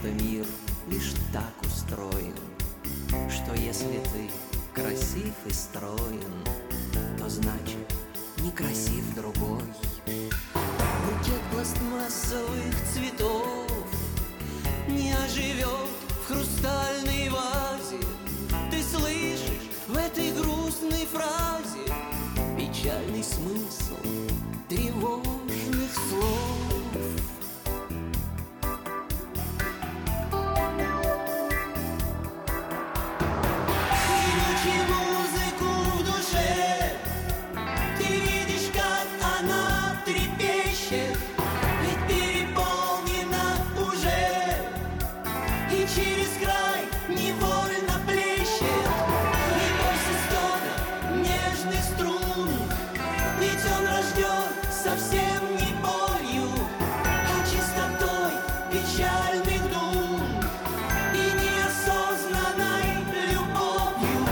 что мир лишь так устроен, что если ты красив и строен, то значит некрасив другой. Букет пластмассовых цветов не оживет в хрустальной вазе. Ты слышишь в этой грустной фразе печальный смысл тревожных слов. Включи музыку в душе, ты видишь, как она трепещет, ведь переполнена уже и через край невольно плещет. Не бойся стона нежных струн, ведь он рожден совсем не болью, а чистотой печальных дум и неосознанной любовью.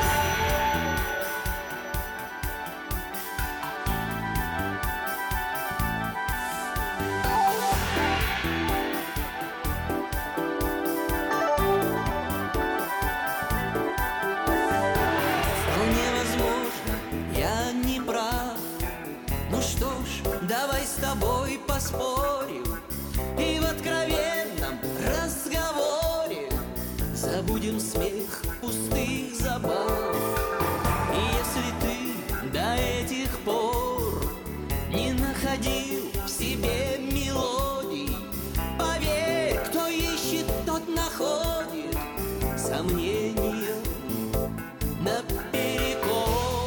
Вполне возможно, я не прав. Ну что ж, давай с тобой поспорим и в откровенном разговоре забудем смех пустых забав. И если ты до этих пор не находил в себе мелодий, поверь, кто ищет, тот находит сомнением наперекор.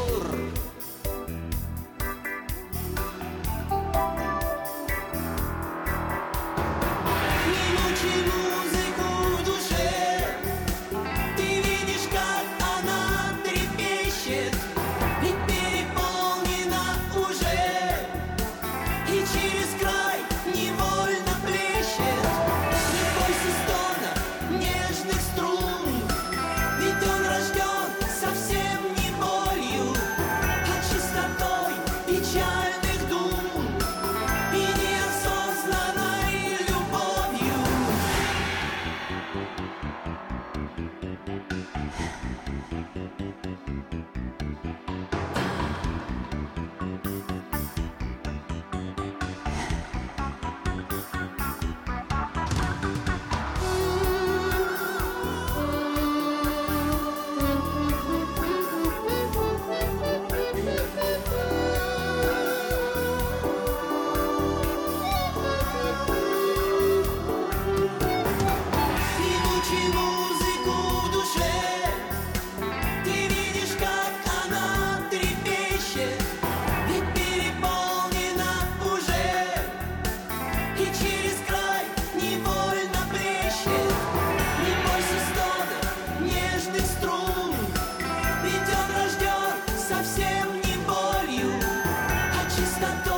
Не мучи музыку в душе, ты видишь, как она трепещет, ведь переполнена уже и через край невольно плещет. Не бойся стона нежных струн, ведь он рожден совсем не болью, а чистотой печальных дум и неосознанной любовью. Не мучи музыку в душе, ты видишь, как она трепещет, ведь переполнена уже и через край невольно плещет. Не бойся стона нежных струн, ведь он рожден совсем не болью, а чистотой